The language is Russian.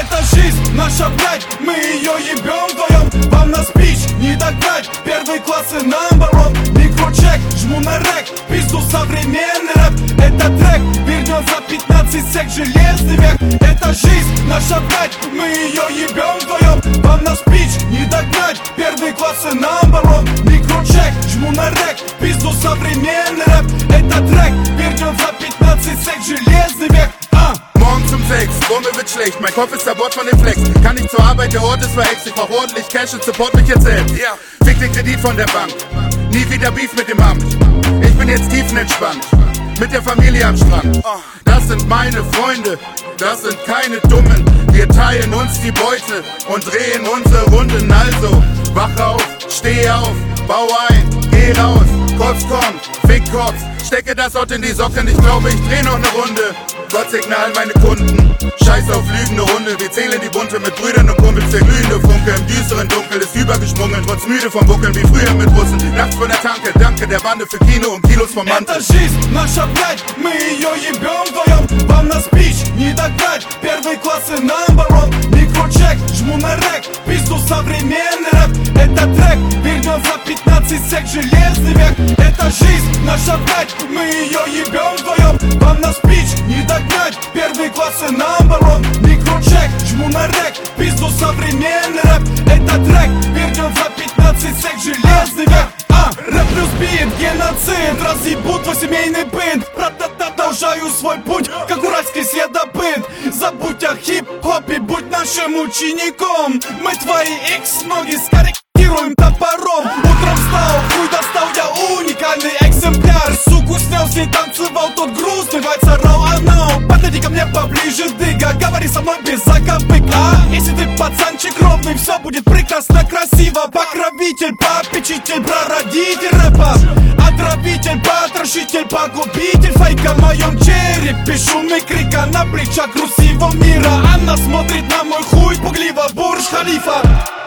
Это жизнь наша, блядь, мы ее ебем вдвоем. Вам на спич не догнать, первый класс и number one. Микрочек, жму на рэк, пизду современный рэп. Это трек, вернем за 15 сек железный век. Это жизнь наша, блядь, мы ее ебем вдвоем. Вам на спич не догнать, первый класс и number one. Микрочек, жму на рэк, пизду современный рэп. Это трек, вернем за 15 сек железный век. Morgens um 6, Wumme wird schlecht, mein Kopf ist zerbohrt von dem Flex. Kann nicht zur Arbeit, der Ort ist verext. Ich brauch ordentlich Cash und Support mich jetzt selbst. Fick den Kredit von der Bank, nie wieder Beef mit dem Amt. Ich bin jetzt tiefenentspannt, mit der Familie am Strand. Das sind meine Freunde, das sind keine Dummen. Wir teilen uns die Beute und drehen unsere Runden. Also, wach auf, steh auf, bau ein, geh raus. Kops kommt, fick Kops, stecke das Ort in die Socken. Ich glaube, ich dreh noch ne Runde. Gott segne all meine Kunden. Scheiß auf lügende Hunde, wir zählen die Bunte mit Brüdern und Kumpels. Der glühende Funke im düsteren Dunkel ist übergesprungen. Trotz müde vom Buckeln wie früher mit Russen. Nachts von der Tanke, danke der Bande für Kino und Kilos vom Mantel. Это жизнь наша, блядь, мы ее ебем вдвоем. Вам на спич не догнать, первый класс и number one. Микрочек, жму на рэк, пизду современный рэп. Это трек, вернем за 15 сек железный век. Это жизнь наша, блядь, мы ее ебем вдвоем. Вам на спич не догнать, первый класс и number one. Микрочек, жму на рэк, пизду современный рэп. Это трек, вернем за 15 сек железный век. Рэп плюс бит, геноцид, разъебут твой семейный быт. Продолжаю свой путь, как уральский следопыт. Забудь о хип-хопе, будь нашим учеником. Мы твои икс-ноги скорректируем топором. Утром встал, хуй достал, я уникальный экземпляр. Суку снял, с ней танцевал, тот грустный вайца рау. Подойди ко мне поближе, дыга, говори со мной без заковык. Если ты пацанчик ровный, все будет прекрасно, красиво. Покровитель, попечитель, прародитель рэпа. Отравитель, потрошитель, погубитель фейка в моем черепе. Шум и крика на плечах груз всего мира. Она смотрит на мой хуй пугливо, Бурдж Халифа.